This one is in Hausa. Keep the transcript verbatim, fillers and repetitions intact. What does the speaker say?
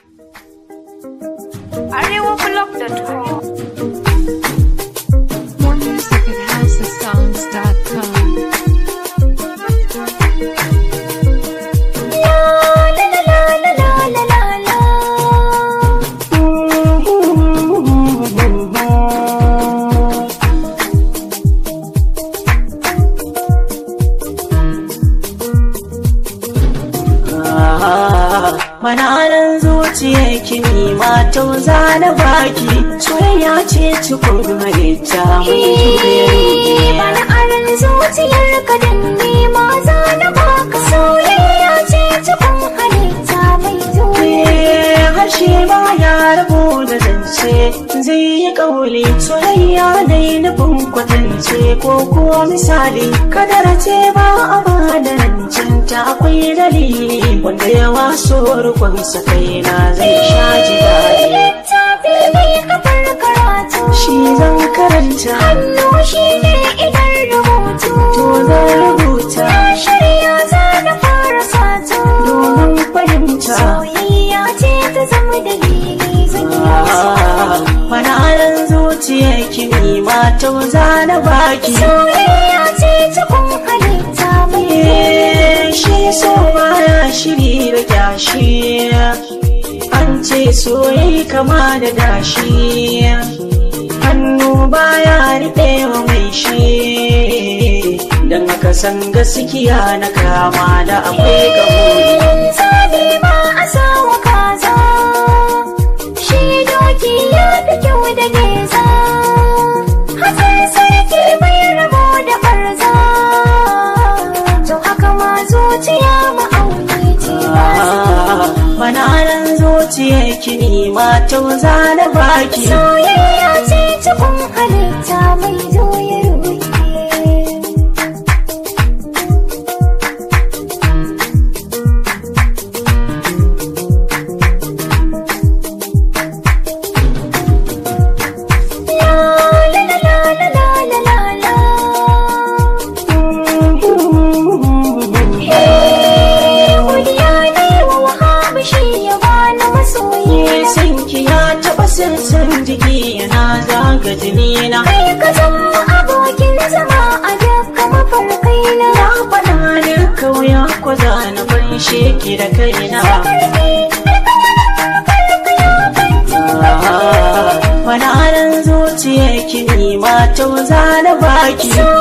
arewablog dot com. More music at house of songs dot com. Mananan zuciyar kini mata za na baki soyayya ce cikin halitta mai bana aran zuciyar ka dan nema za na baka soyayya ce cikin halitta mai zuwa harshe ba ya rabu da zance zai yi kauli soyayya dai nufin kwatance ko kuwa misali kadara ce ba a bada rancinta akwai dalili wanda ya waso rukunsa kaina zai sha ji daɗi littafi mai kafar karatu shi zan karanta hannu shi ne idan rubutu to zan rubuta na shirya za na fara sato domin fahimta soyayya ce ta zama dalili zan yi mananan zuciyar kini mata za na baki soyayya ce cikin halitta mai shi so baya shiri da kyashi an ce soyayya kama da dashi hannu baya riɓewa mai shi don aka san gaskiya na kama da akwai gamo zabi ba a sawa kaza shi doki ya fi kyau da geza hatsar sarki bai rabo da barza to haka ma zuciya ma'auni ce ba mananan zuciyar kini mata za na baki soyayya ce cikin halitta mai juya ruhi sirrin jiki yana zaga jini na kai ka zama abokin zama a dukkan mafarkai na na faɗa ne kauya ko za na fanshe ki da kaina mananan zuciyar kini mata za na baki